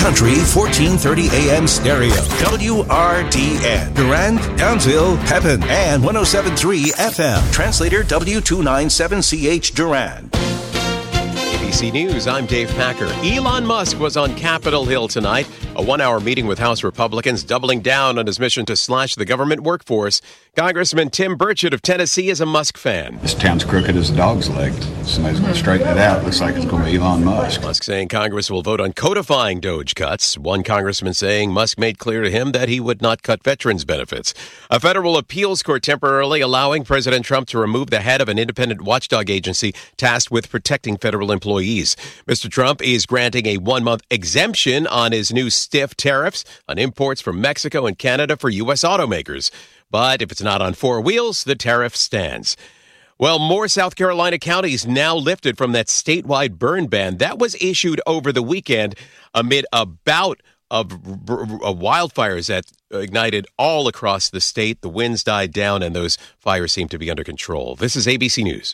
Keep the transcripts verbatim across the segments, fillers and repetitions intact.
Country fourteen thirty A M stereo. W R D N. Durand, Townsville, Pepin, and one oh seven point three F M. Translator W two ninety-seven C H Durand. A B C News, I'm Dave Packer. Elon Musk was on Capitol Hill tonight, a one-hour meeting with House Republicans doubling down on his mission to slash the government workforce. Congressman Tim Burchett of Tennessee is a Musk fan. This town's crooked as a dog's leg. Somebody's going to straighten it out. Looks like it's going to be Elon Musk. Musk saying Congress will vote on codifying Doge cuts. One congressman saying Musk made clear to him that he would not cut veterans' benefits. A federal appeals court temporarily allowing President Trump to remove the head of an independent watchdog agency tasked with protecting federal employees. Mister Trump is granting a one-month exemption on his new stiff tariffs on imports from Mexico and Canada for U S automakers. But if it's not on four wheels, the tariff stands. Well, more South Carolina counties now lifted from that statewide burn ban that was issued over the weekend amid a bout of wildfires that ignited all across the state. The winds died down and those fires seem to be under control. This is A B C News.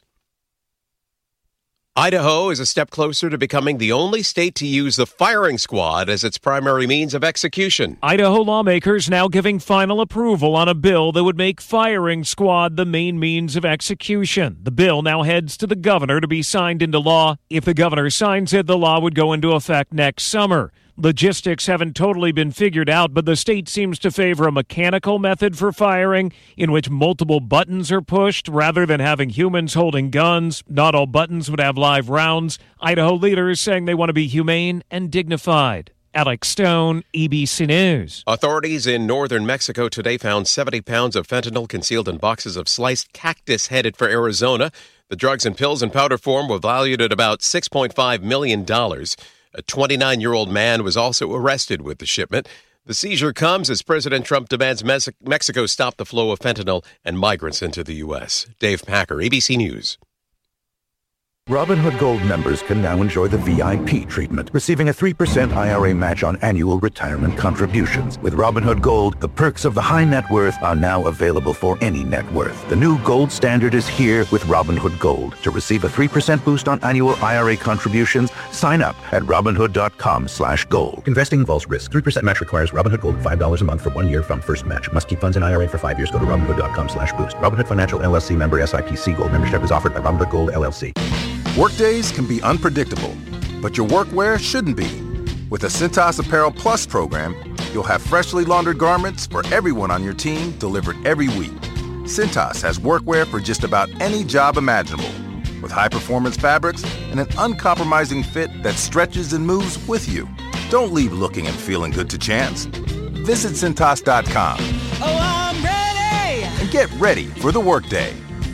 Idaho is a step closer to becoming the only state to use the firing squad as its primary means of execution. Idaho lawmakers now giving final approval on a bill that would make firing squad the main means of execution. The bill now heads to the governor to be signed into law. If the governor signs it, the law would go into effect next summer. Logistics haven't totally been figured out, but the state seems to favor a mechanical method for firing in which multiple buttons are pushed rather than having humans holding guns. Not all buttons would have live rounds. Idaho leaders saying they want to be humane and dignified. Alex Stone, A B C News. Authorities in northern Mexico today found seventy pounds of fentanyl concealed in boxes of sliced cactus headed for Arizona. The drugs in pills and powder form were valued at about six point five million dollars. A twenty-nine-year-old man was also arrested with the shipment. The seizure comes as President Trump demands Mes- Mexico stop the flow of fentanyl and migrants into the U S. Dave Packer, A B C News. Robinhood Gold members can now enjoy the V I P treatment, receiving a three percent I R A match on annual retirement contributions. With Robinhood Gold, the perks of the high net worth are now available for any net worth. The new gold standard is here with Robinhood Gold. To receive a three percent boost on annual I R A contributions, sign up at Robinhood.com slash gold. Investing involves risk. three percent match requires Robinhood Gold five dollars a month for one year from first match. Must keep funds in I R A for five years. Go to Robinhood.com slash boost. Robinhood Financial L L C member S I P C Gold membership is offered by Robinhood Gold L L C. Workdays can be unpredictable, but your workwear shouldn't be. With the Cintas Apparel Plus program, you'll have freshly laundered garments for everyone on your team delivered every week. Cintas has workwear for just about any job imaginable, with high-performance fabrics and an uncompromising fit that stretches and moves with you. Don't leave looking and feeling good to chance. Visit Cintas dot com. Oh, I'm ready! And get ready for the workday.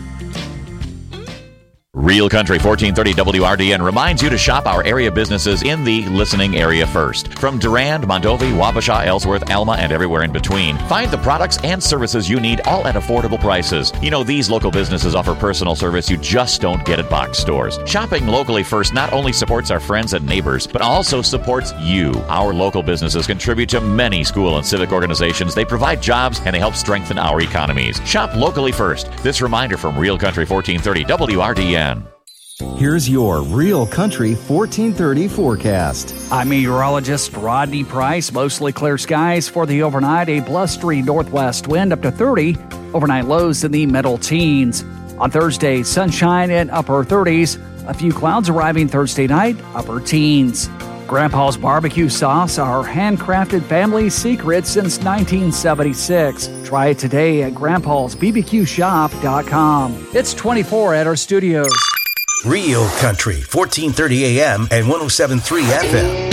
Real Country fourteen thirty W R D N reminds you to shop our area businesses in the listening area first. From Durand, Mondovi, Wabasha, Ellsworth, Alma, and everywhere in between. Find the products and services you need all at affordable prices. You know, these local businesses offer personal service you just don't get at box stores. Shopping locally first not only supports our friends and neighbors, but also supports you. Our local businesses contribute to many school and civic organizations. They provide jobs and they help strengthen our economies. Shop locally first. This reminder from Real Country fourteen thirty W R D N. Here's your Real Country fourteen thirty forecast. I'm meteorologist Rodney Price. Mostly clear skies for the overnight. A blustery northwest wind up to thirty. Overnight lows in the middle teens. On Thursday, sunshine in upper thirties. A few clouds arriving Thursday night, upper teens. Grandpa's barbecue sauce, our handcrafted family secret since nineteen seventy-six. Try it today at grandpas b b q shop dot com. It's twenty-four at our studios. Real Country, fourteen thirty A M and one oh seven point three F M.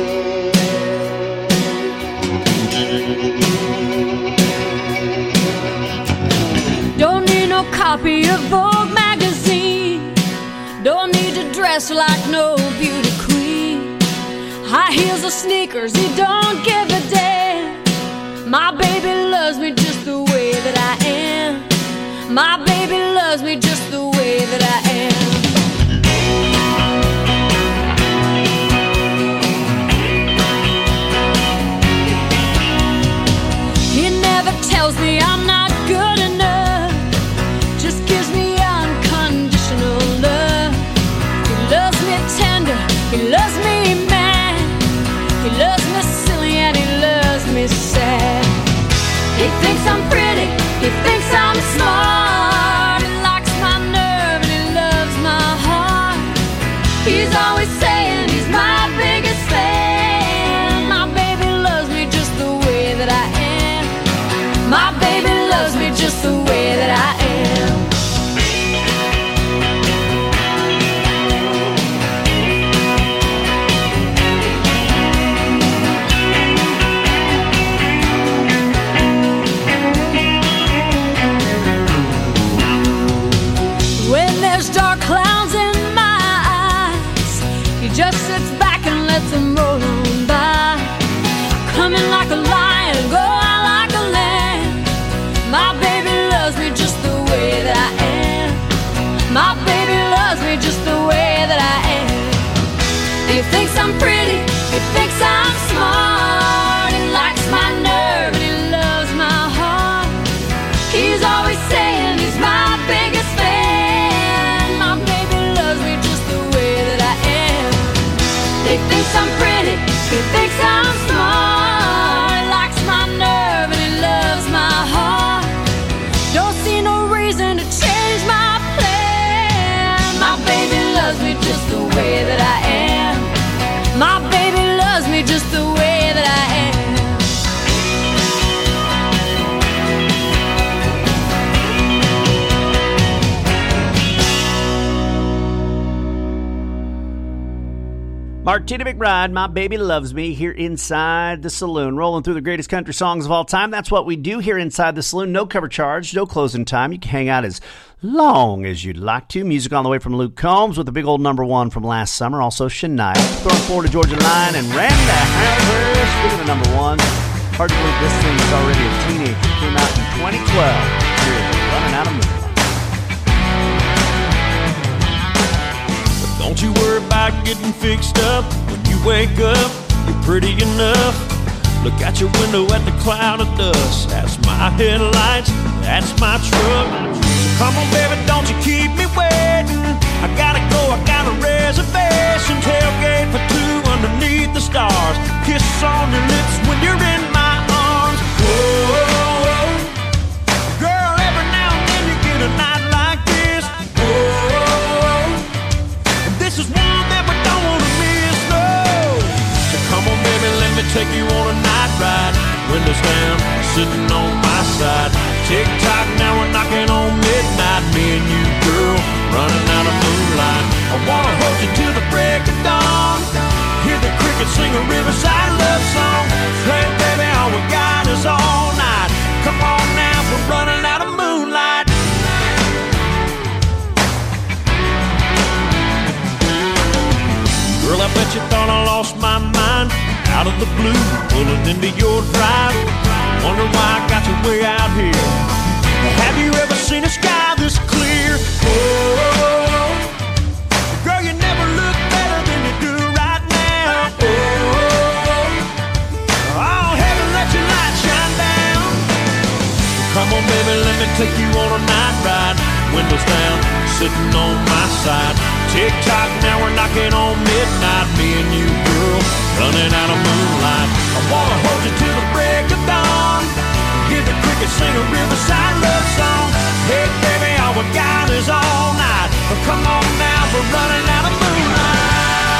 Don't need no copy of Vogue magazine. Don't need to dress like no beauty queen. High heels or sneakers, he don't give a damn. My baby loves me just the way that I am. My baby loves me just the way that I am. Tells me I'm not good enough, just gives me unconditional love. He loves me tender, he loves me mad, he loves me He thinks I'm pretty, he thinks I'm smart. He likes my nerve and he loves my heart. He's always saying he's my biggest fan. My baby loves me just the way that I am. My baby loves me just the way that I am. Dark clouds in my eyes, he just sits back and lets them roll on by. Coming like a lion, go out like a lamb. My baby loves me just the way that I am. My baby loves me just the way that I am. He thinks I'm pretty, he thinks I'm smart. He likes my nerve and he loves my heart. He's always saying he's my biggest fan. He thinks I'm pretty, he thinks I'm smart. He likes my nerve and he loves my heart. Don't see no reason to change my plan. My baby loves me just the way that I am. My baby loves me just the way that I am. Martina McBride, My Baby Loves Me, here inside the saloon. Rolling through the greatest country songs of all time. That's what we do here inside the saloon. No cover charge, no closing time. You can hang out as long as you'd like to. Music on the way from Luke Combs with the big old number one from last summer. Also Shania, throwing forward to Georgia Line and Randa Harris. Speaking of number one, hard to believe this thing is already a teenager. Came out in twenty twelve. Here's Running Out of Moonlight. Don't you worry about getting fixed up. When you wake up, you're pretty enough. Look out your window at the cloud of dust. That's my headlights, that's my truck. So come on, baby, don't you keep me waiting. I gotta go, I got a reservation. Tailgate for two underneath the stars. Kisses on your lips when you're in my arms. Whoa, girl, every now and then you get a night like this. Whoa, this is one that we don't want to miss, no. So come on, baby, let me take you on a night ride. Windows down, sitting on my side. Tick-tock, now we're knocking on midnight. Me and you, girl, running out of moonlight. I wanna hold you till the break of dawn. Hear the crickets sing a riverside love song. Hey, baby, all we got is all night. Come on now, we're running out of moonlight. Girl, I bet you thought I lost my mind. Out of the blue, pulling into your drive. Wonder why I got you way out here. Have you ever seen a sky this clear? Oh, girl, you never look better than you do right now. Oh, oh, heaven, let your light shine down. Come on, baby, let me take you on a night ride. Windows down, sitting on my side. Tick-tock, now we're knocking on midnight. Me and you, girl, running out of moonlight. I wanna hold you till the break of dawn. Hear the crickets sing a riverside love song. Hey, baby, all we got is all night. But come on now, we're running out of moonlight.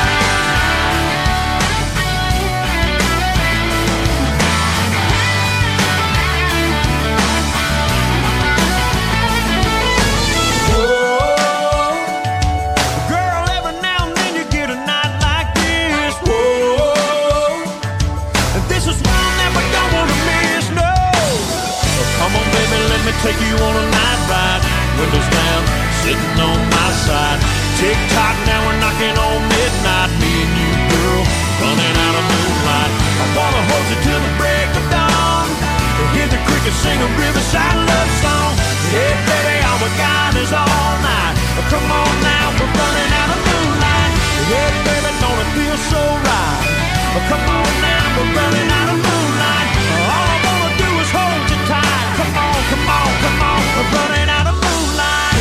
Take you on a night ride, windows down, sitting on my side. Tick-tock, now we're knocking on midnight. Me and you, girl, running out of moonlight. I wanna hold you till the break of dawn. Hear the crickets sing a riverside love song. Hey, baby, all we got is all night. Come on now, we're running out of moonlight. Hey, baby, don't it feel so right? Come on now, we're running out of moonlight. All I wanna do is hold you tight. Come on, come on, come on, we're running out of moonlight.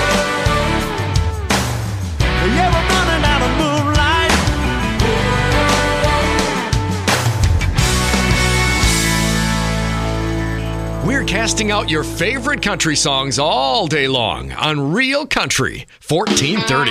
Yeah, we're running out of moonlight. We're casting out your favorite country songs all day long on Real Country fourteen thirty.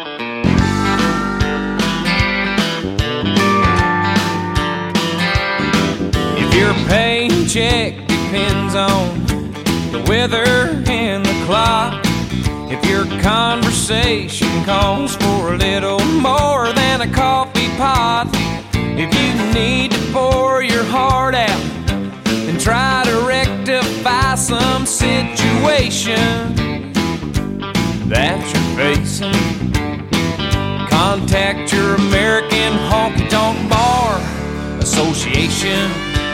If your paycheck depends on the weather and the clock, if your conversation calls for a little more than a coffee pot, if you need to pour your heart out and try to rectify some situation that you're facing, contact your American Honky Tonk Bar Association.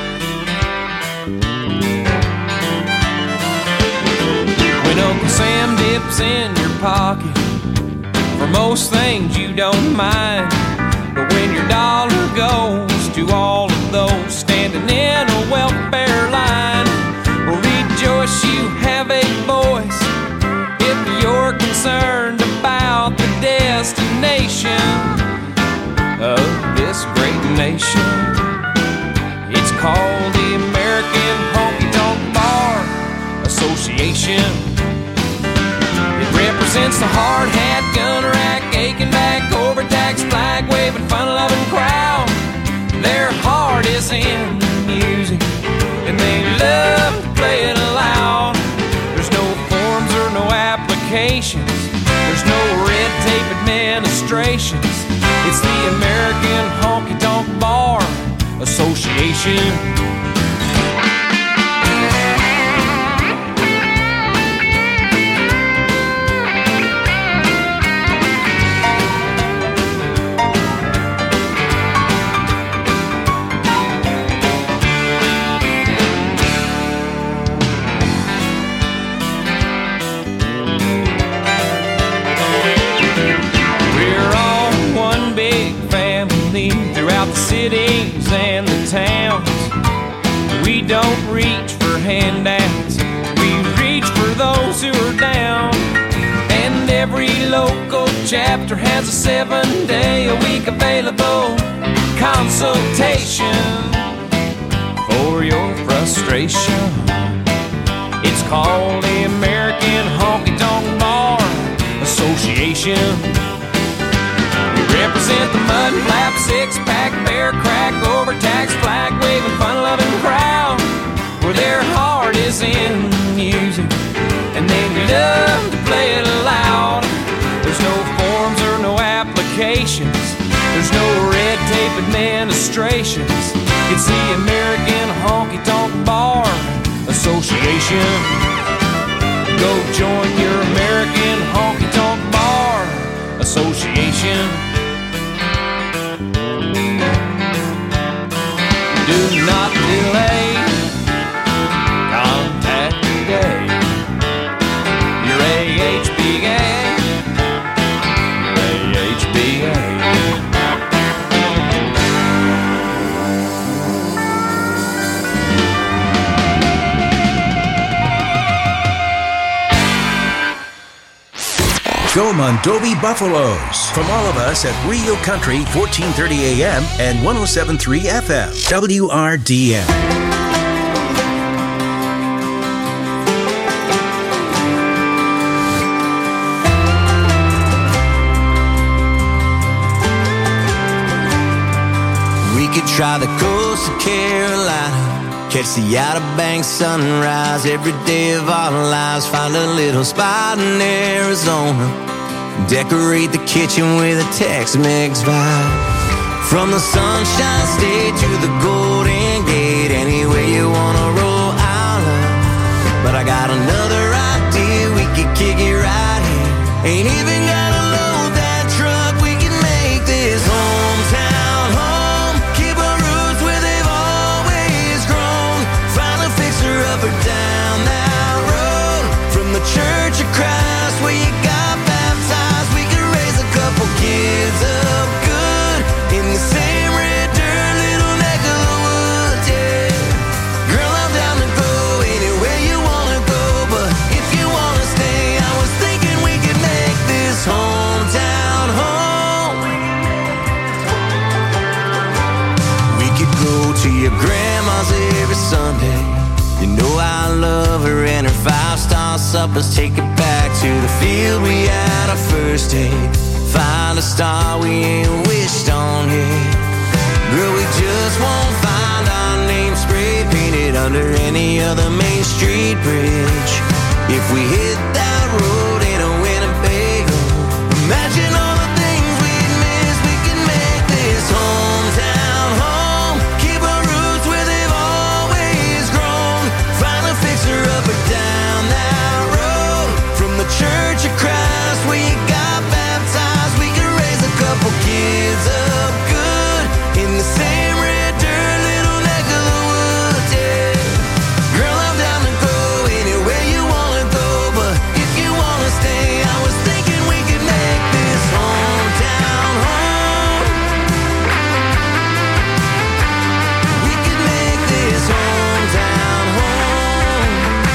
When Uncle Sam dips in your pocket, for most things you don't mind, but when your dollar goes to all of those standing in a welfare line, well, rejoice, you have a voice if you're concerned about the destination of this great nation. It's called the American Honky Tonk Bar Association. It represents the hard hat, gun rack, aching back, overtaxed, flag waving, fun loving crowd. Their heart is in the music and they love to play it loud. There's no forms or no applications, there's no red tape administrations. It's the American Honky Tonk Bar Association. Cities and the towns, we don't reach for handouts, we reach for those who are down. And every local chapter has a seven day a week available consultation for your frustration. It's called the American Honky Tonk Bar Association. Represent the mud flap, six pack, bear crack, overtaxed, flag waving, fun loving crowd, where their heart is in music and they love to play it loud. There's no forms or no applications, there's no red tape administrations. It's the American Honky Tonk Bar Association. Go join your American Honky Tonk Bar Association. Do not delay, contact today your A H B A, your A H B A. Go Mondovi Buffaloes from all of us at Real Country fourteen thirty A M and one oh seven point three F M W R D N. We could try the coast of Carolina, catch the Outer Banks sunrise every day of our lives. Find a little spot in Arizona, decorate the kitchen with a Tex-Mex vibe. From the Sunshine State to the Golden Gate, anywhere you wanna roll, I'll love. But I got another idea, we could kick it right here. Ain't even gotta load that truck, we can make this hometown home. Keep our roots where they've always grown. Find a fixer-upper down that road. From the Church of Christ where you got baptized, we could raise a couple kids up good in the same red dirt little neck of the woods, yeah. Girl, I'm down to go anywhere you wanna go, but if you wanna stay, I was thinking we could make this hometown home. We could go to your grandma's every Sunday. You know I her and her five-star suppers. Take it back to the field we had our first date. Find a star we ain't wished on yet. Girl, we just won't find our name spray painted under any other Main Street bridge. If we hit that road in a Winnebago, imagine all the things we'd miss. We can make this hometown home. Keep our roots where they've always grown. Find a fixer up or down that road. From the Church of Christ where you got baptized, we can raise a couple kids up good in the same red dirt, little neck of the woods, yeah. Girl, I'm down to go anywhere you wanna go, but if you wanna stay, I was thinking we could make this hometown home. We could make this hometown home.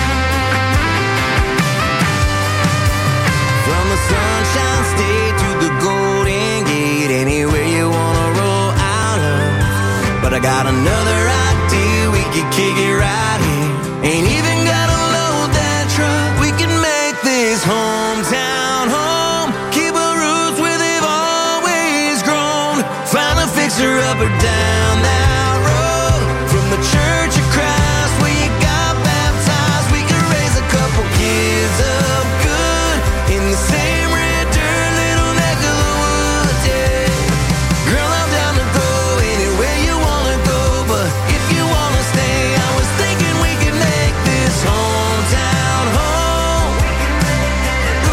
From the Sunshine State to the Golden Gate, anywhere you wanna roll out of. But I got another idea, we could kick it right here. Ain't even gotta load that truck. We can make this hometown home. Keep our roots where they've always grown. Find a fixer up or down that road. From the Church of Christ where you got baptized, we can raise a couple kids up good in the same red dirt, little neck of the woods, yeah. Girl, I'm down to go anywhere you wanna go, but if you wanna stay, I was thinking we could make this hometown home. Ooh,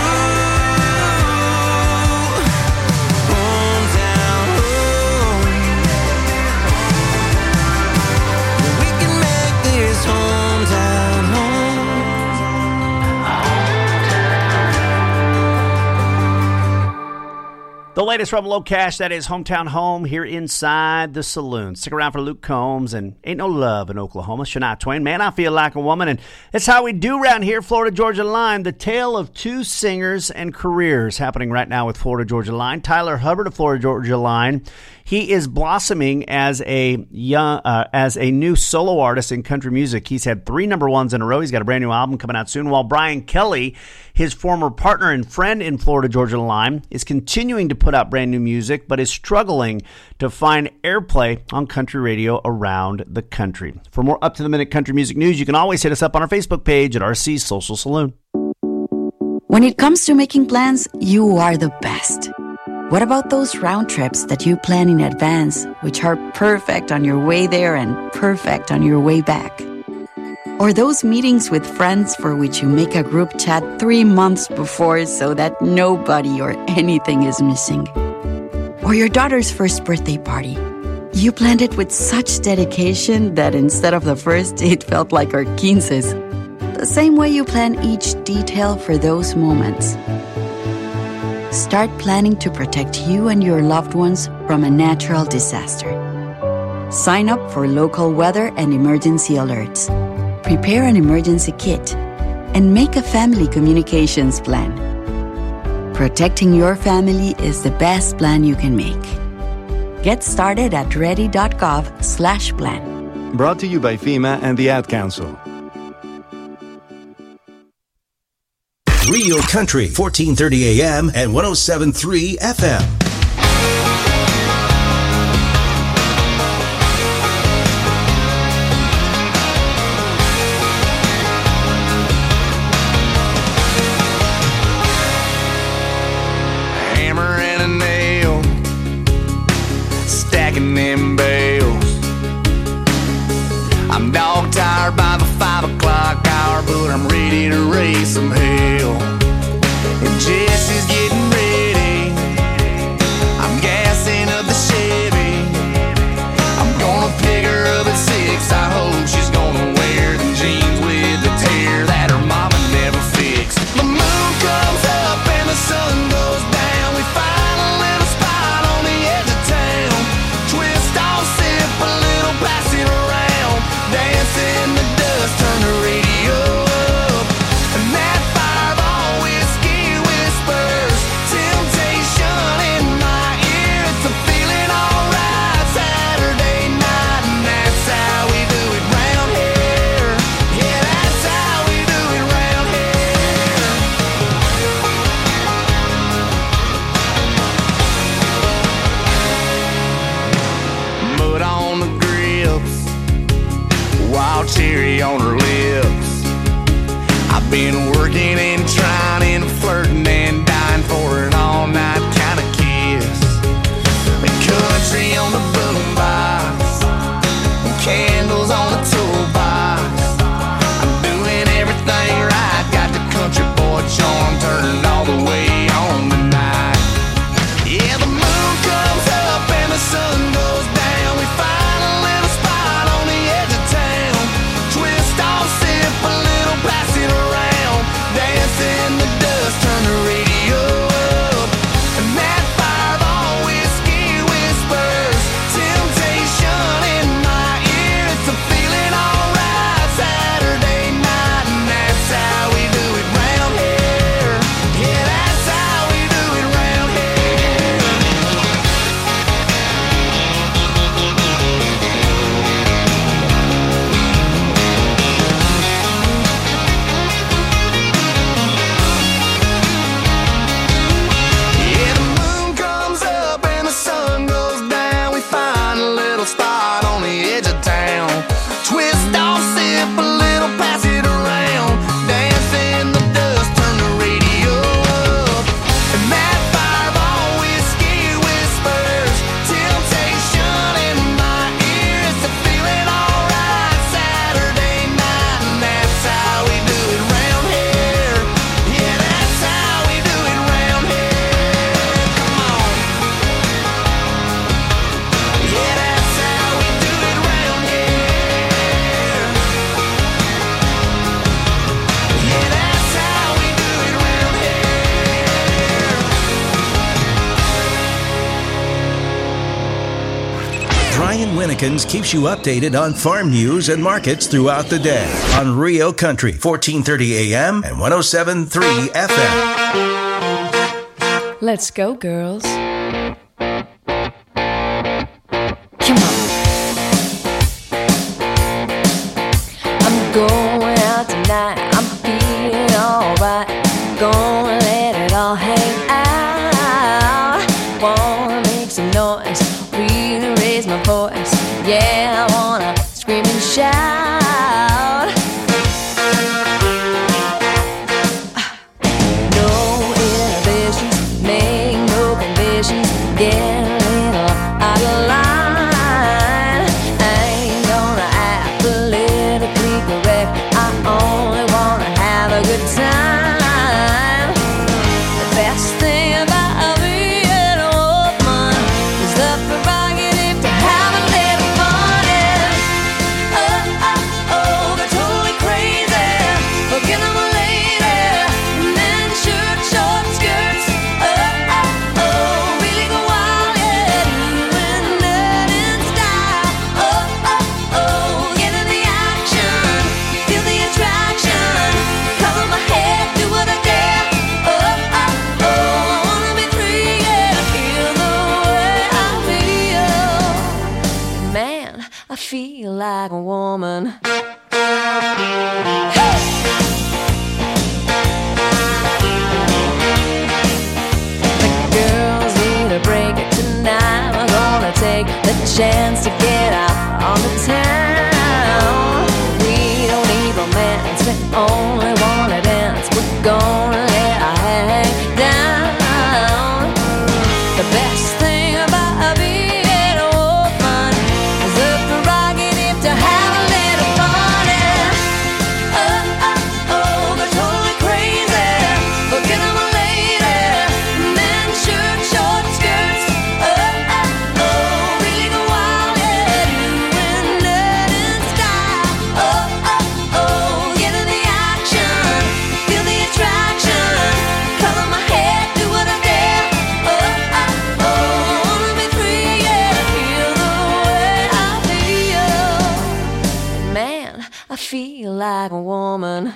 hometown home. We can make this hometown home. The latest from Low Cash, that is Hometown Home here inside the saloon. Stick around for Luke Combs and Ain't No Love in Oklahoma. Shania Twain, Man, I Feel Like a Woman. And it's how we do around here, Florida Georgia Line. The tale of two singers and careers happening right now with Florida Georgia Line. Tyler Hubbard of Florida Georgia Line. He is blossoming as a young, uh, as a new solo artist in country music. He's had three number ones in a row. He's got a brand new album coming out soon. While Brian Kelly, his former partner and friend in Florida Georgia Line, is continuing to put out brand new music, but is struggling to find airplay on country radio around the country. For more up-to-the-minute country music news, you can always hit us up on our Facebook page at R C Social Saloon. When it comes to making plans, you are the best. What about those round trips that you plan in advance, which are perfect on your way there and perfect on your way back? Or those meetings with friends for which you make a group chat three months before so that nobody or anything is missing? Or your daughter's first birthday party. You planned it with such dedication that instead of the first, it felt like our quinces. The same way you plan each detail for those moments. Start planning to protect you and your loved ones from a natural disaster. Sign up for local weather and emergency alerts. Prepare an emergency kit. And make a family communications plan. Protecting your family is the best plan you can make. Get started at ready.gov slash plan. Brought to you by FEMA and the Ad Council. Real Country, fourteen thirty A M and one oh seven point three F M. Hammer and a nail, stacking them bales. I'm dog tired by the five o'clock hour, but I'm ready to raise some hell. And Jesse's getting ready Winnikins keeps you updated on farm news and markets throughout the day on Rio Country, fourteen thirty A M and one oh seven point three F M. Let's go, girls. Going out tonight, I'm feeling alright. Gonna let it all hang out. Wanna make some noise, really raise my voice. Yeah, I wanna scream and shout. No inhibitions, make no conditions. Get a little out of line. Only wanna have a good time. The best thing about being a woman is the prerogative to have a little fun. And oh, oh, oh, they're totally crazy. Forget I'm a lady. Men shirt, short skirts. Oh, oh, oh, really go wild, yeah. Doing that in style. Oh, oh, oh, get in the action. Feel the attraction, cover my head, do what I dare. Oh, oh, oh, I wanna be free, yeah, to feel the way I feel. Man, I feel like a woman. Hey! The girls need a break tonight. We're gonna take the chance to get out on the town. We don't need romance, we only wanna dance. We're gonna let our hang down. The best thing about being a woman is the prerogative to have a little fun. And oh, oh, oh, they're totally crazy. Forget I'm a lady. Men shirt, short skirts. Oh, oh, oh, really go wild, yeah. Doing that in style. Oh, oh, oh, get in the action. Feel the attraction. Cover my head, do what I dare. Oh, oh, oh, I wanna be free, yeah, to feel the way I feel. Man, I feel like a woman.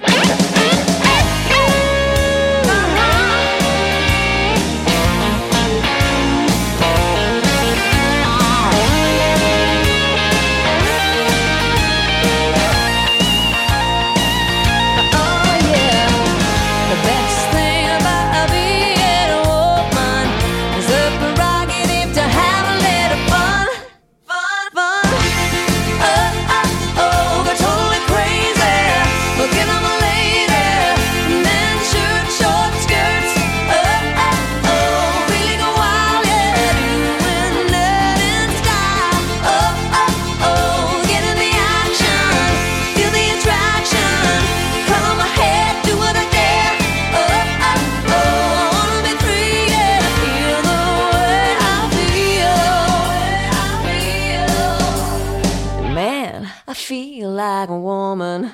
Feel like a woman.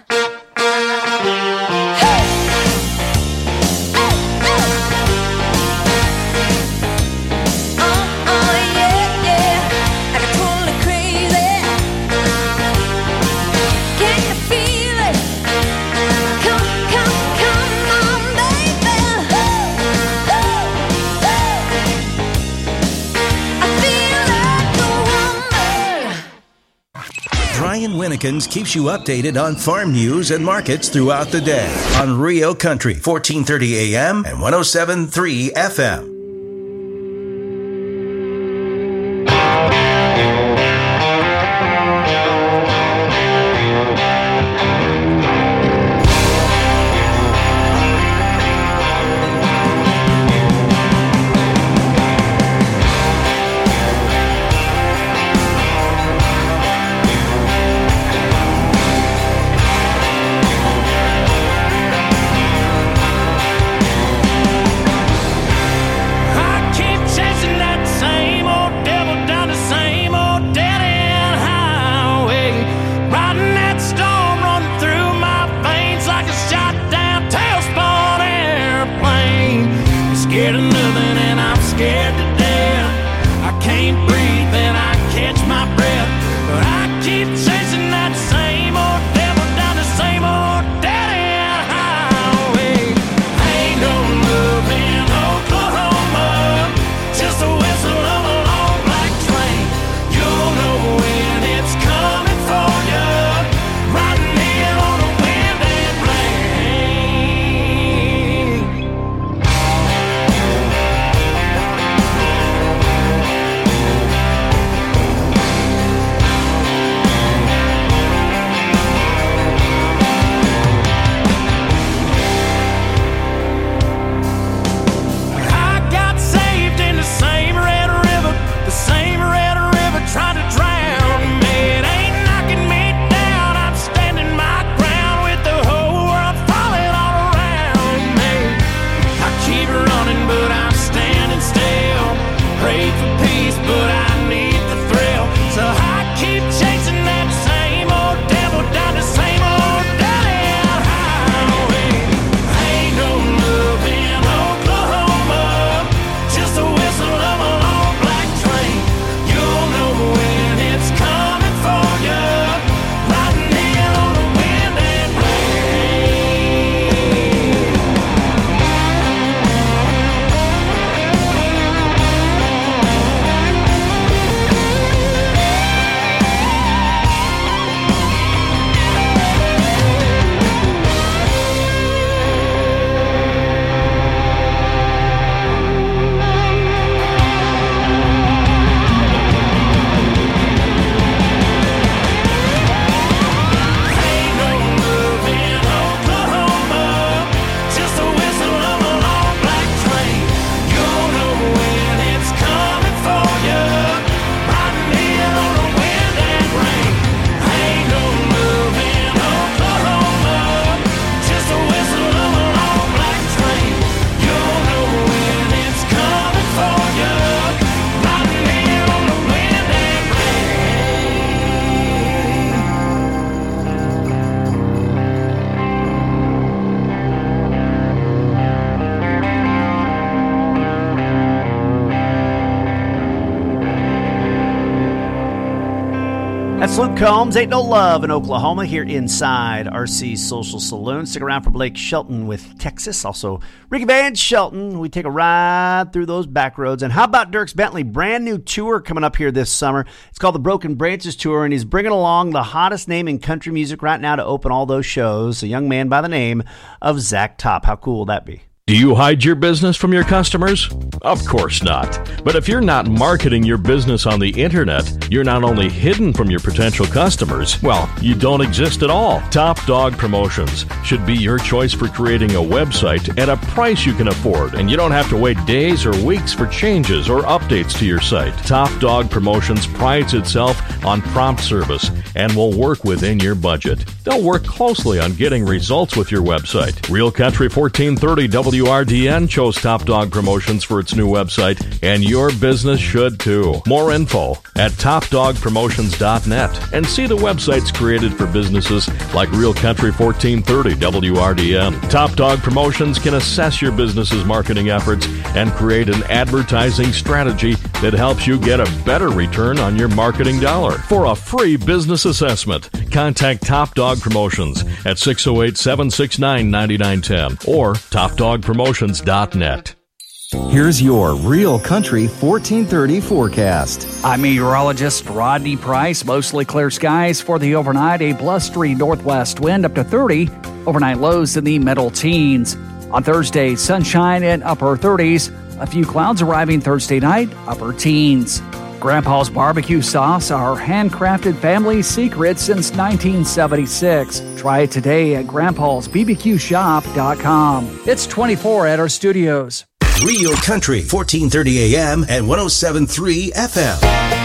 Brian Winnikins keeps you updated on farm news and markets throughout the day on Rio Country, fourteen thirty A M and one oh seven point three F M. That's Luke Combs, Ain't No Love in Oklahoma, here inside R C's Social Saloon. Stick around for Blake Shelton with Texas. Also, Ricky Van Shelton. We take a ride through those back roads. And how about Dierks Bentley? Brand new tour coming up here this summer. It's called the Broken Branches Tour, and he's bringing along the hottest name in country music right now to open all those shows, a young man by the name of Zach Top. How cool will that be? Do you hide your business from your customers? Of course not. But if you're not marketing your business on the internet, you're not only hidden from your potential customers, well, you don't exist at all. Top Dog Promotions should be your choice for creating a website at a price you can afford, and you don't have to wait days or weeks for changes or updates to your site. Top Dog Promotions prides itself on prompt service and will work within your budget. They'll work closely on getting results with your website. Real Country fourteen thirty W R D N chose Top Dog Promotions for its new website, and your business should too. More info at top dog promotions dot net, and see the websites created for businesses like Real Country fourteen thirty W R D N. Top Dog Promotions can assess your business's marketing efforts and create an advertising strategy that helps you get a better return on your marketing dollar. For a free business assessment, contact Top Dog Promotions at six oh eight, seven six nine, nine nine one zero or top dog promotions dot net. Here's your Real Country fourteen thirty forecast. I'm meteorologist Rodney Price. Mostly clear skies for the overnight. A blustery northwest wind up to thirty. Overnight lows in the middle teens. On Thursday, sunshine in upper thirties. A few clouds arriving Thursday night, upper teens. Grandpa's barbecue sauce, our handcrafted family secret since nineteen seventy-six. Try it today at grandpa's b b q shop dot com. It's twenty-four at our studios. Real Country, fourteen thirty A M and one oh seven point three F M.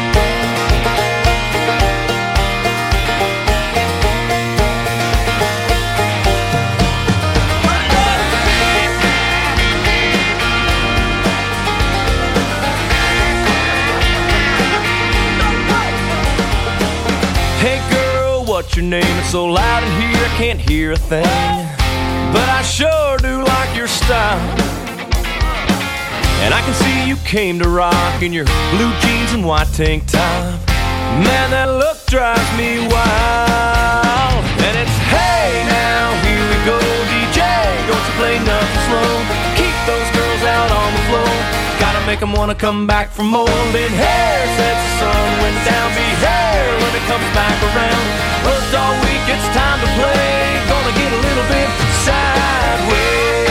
What's your name? It's so loud in here I can't hear a thing, but I sure do like your style. And I can see you came to rock in your blue jeans and white tank top. Man, that look drives me wild. And it's hey now, here we go, D J, don't you play nothing slow. Keep those girls out on the floor. Gotta make them wanna come back for more. Then hair since the sun went down, be hair when it comes back around. Worked all week, it's time to play. Gonna get a little bit sideways.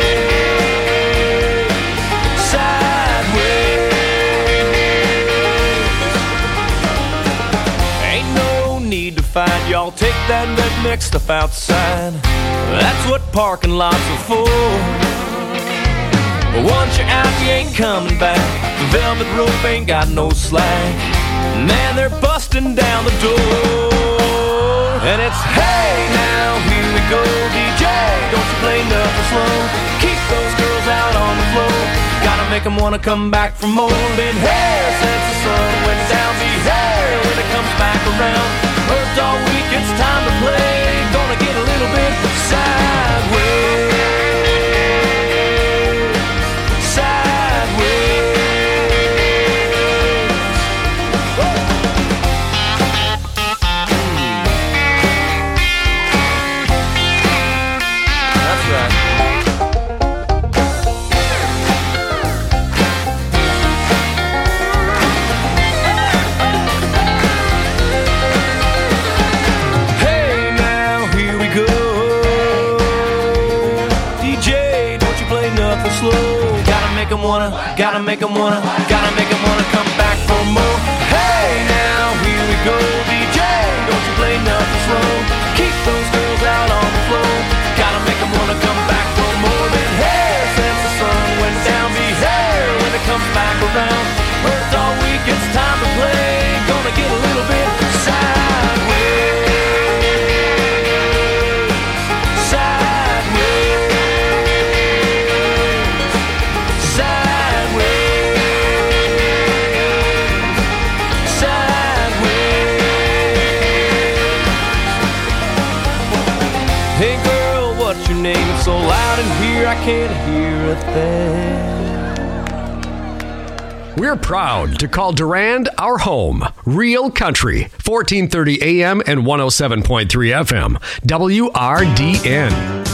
Sideways. Ain't no need to fight, y'all take that redneck stuff outside. That's what parking lots are for. But once you're out, you ain't coming back. The velvet rope ain't got no slack. Man, they're busting down the door. And it's hey now, here we go, D J, don't you play nothing slow. Keep those girls out on the floor. Gotta make them wanna come back for more. Been hair since the sun went down, be hair when it comes back around. Worked all week, it's time to play. Gonna get a little bit sideways. Wanna, gotta make them wanna, gotta make them wanna come back for more. Hey now, here we go, D J, don't you play nothing slow. Keep those girls out on the floor. Gotta make them wanna come back for more. Than hair since the sun went down, be hair when it comes back around. Worked all week, it's time to play. Gonna get a little bit sideways. So loud in here I can't hear a thing. We're proud to call Durand our home. Real Country, fourteen thirty A M and one oh seven point three F M. W R D N.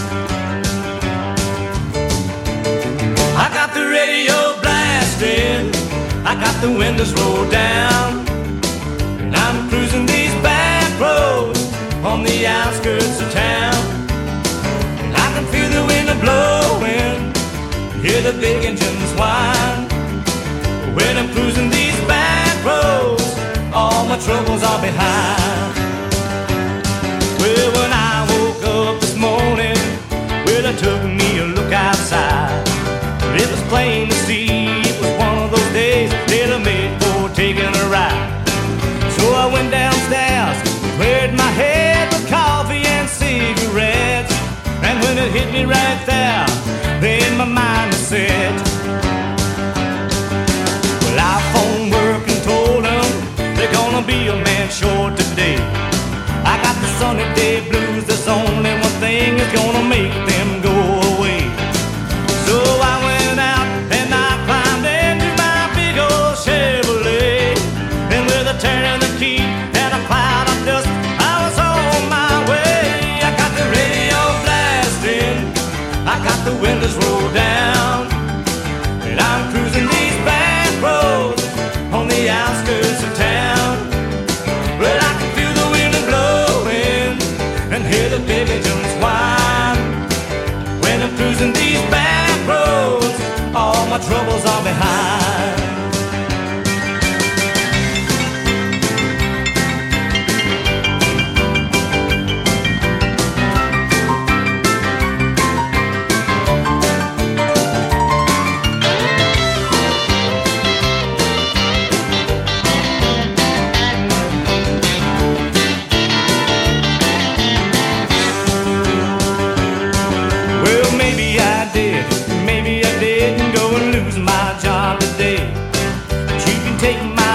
I got the radio blasting, I got the windows rolled down, and I'm cruising these back roads on the outskirts of town. And I can feel the wind blowing, hear the big engines whine. When I'm cruising these back roads, all my troubles are behind. Well, when I woke up this morning, well, I took me a look outside. It was plain to see it was one of those days that I made for taking a ride. So I went downstairs, cleared my head with coffee and cigarettes. And when it hit me right there, then my mind was set. Well, I phoned work and told them they're gonna be a man short today. I got the sunny day blues, there's only one thing that's gonna make them go away. So I went out and I climbed into my big old Chevrolet, and with a turn of the key and a cloud of dust, I was on my way. I got the radio blasting, I got the windows rolled down, and I'm cruising these back roads on the outskirts of town. Well, I can feel the wind blowing and hear the big engines whine. When I'm cruising these back roads, all my troubles are behind.